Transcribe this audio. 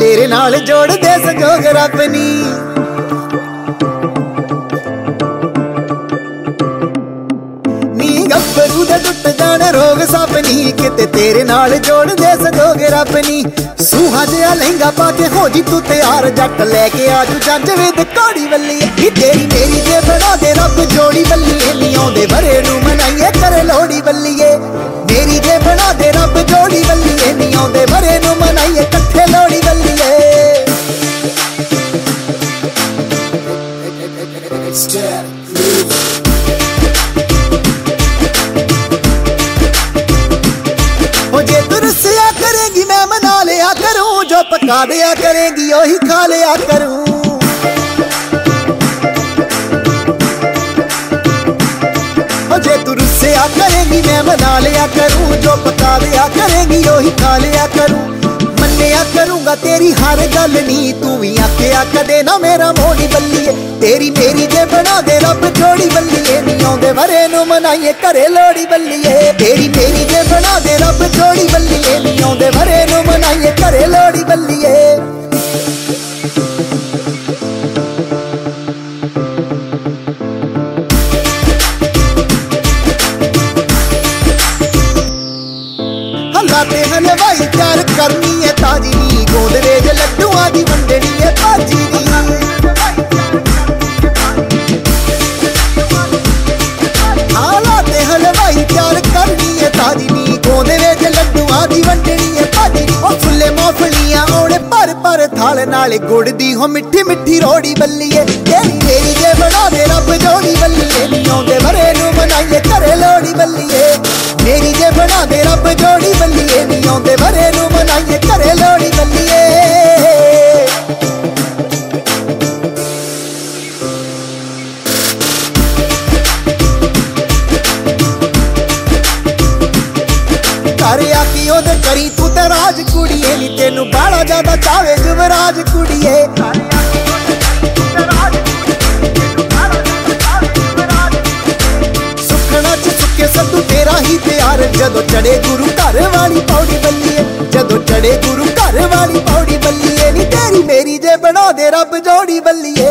तेरे नाल जोड़ दे संजोग रब नी। गब्बरू दे टुट जाने रोग सब नी, किते तेरे नाल जोड़ दे संजोग रब नी। सूहा जिहा लहंगा पाके हो जी तू तैयार, जट लैके आजू जंज विद घोड़ी बल्लीए। नी तेरी मेरी जे बना दे रब जोड़ी बल्लीए, नी आउंदे बरे नूं मनाइए करे लोहड़ी बल्लीए। मेरी जे बना दे रब जोड़ी बल्लीए, नी आउंदे बरे नूं मनाइए कट्ठे लोहड़ी बल्लीए। जे तू रुसिया करेगी मैं मना लिया करूं, जो पका दिया करेगी वही खा लिया करूं। जे तू रुसिया करेगी मैं मना लिया करूं, जो पका दिया करेगी वही खा लिया करूं। मन्निया करूंगा तेरी हर गल नी, तू भी आखिया कदे ना मेरा मोड़ी बल्लीए। तेरी मेरी जे बना दे रब जोड़ी बल्लीए, नी आउंदे वरे नूं मनाइए करे लोहड़ी बल्लीए। तेरी मेरी जे बना दे रब जोड़ी बल्लीए, नी आउंदे वरे नूं मनाइए करे लोहड़ी बल्लीए। ते हलवाई तैयार करनी है ताजी नी, गोदरेज लड्डुआं दी वंडनी है भाजी नी। ते हलवाई तैयार करनी है ताजी नी, गोदरेज लड्डुआं दी वंडनी है भाजी नी। ओ फुल्ले मूंगफलियां औणे पर पर थाल नाले गुड़ दी हो मिठी मिठी रोड़ी बल्लीए। तेरी मेरी जे बना दे रब जोड़ी बल्लीए, नी आउंदे वरे नूं मनाइए करे लोहड़ी बल्लीए। मेरी जे बना दे रब जोड़ी बल्लीए, नी आउंदे वरे नूं मनाइए करे लोहड़ी बल्लीए। घर आकी ओदे करी तू ते राज कुड़िए, नी तेनू बाड़ा ज्यादा चावे युवराज कुड़िए। सुखना च सुखे सद्दू तेरा ही प्यार, जदों चढ़े गुरु घर वाली पौड़ी बल्लीए। जदों चढ़े गुरु घर वाली पौड़ी बल्लीए, नी तेरी मेरी जे बना दे रब जोड़ी बल्लीए।